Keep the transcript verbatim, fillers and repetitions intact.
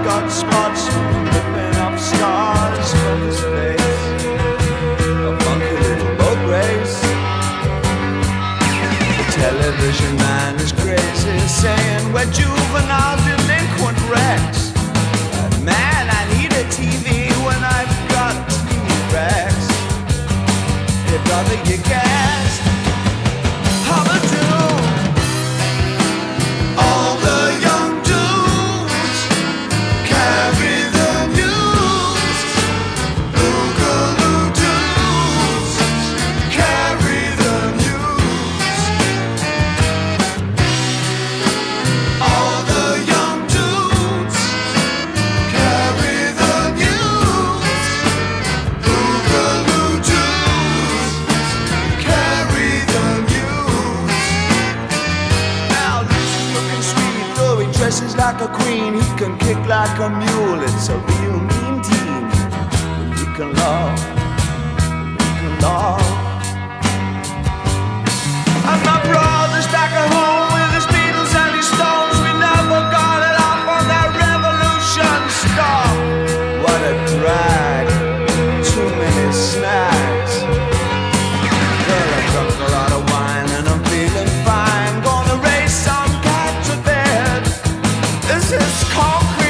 got spots ripping off scars from his face. A funky little boat race. The television man is crazy, saying we're juvenile delinquent wrecks. But man, I need a T V when I've got T-Rex. Hey brother, you guessed. How to do? All the young dudes carry the news. Boogaloo dudes carry the news. All the young dudes carry the news. Boogaloo dudes carry the news. Now Lucy looking sweet, though he dresses like a queen. He can kick like a mule. It's a real mean team. But we can love, we can love. And my brother's back at home with his Beatles and his Stones. We never got it off on that revolution stuff. What a drag, too many snacks. Well, I drunk a lot of wine and I'm feeling fine. Gonna race some cat to bed. This is concrete.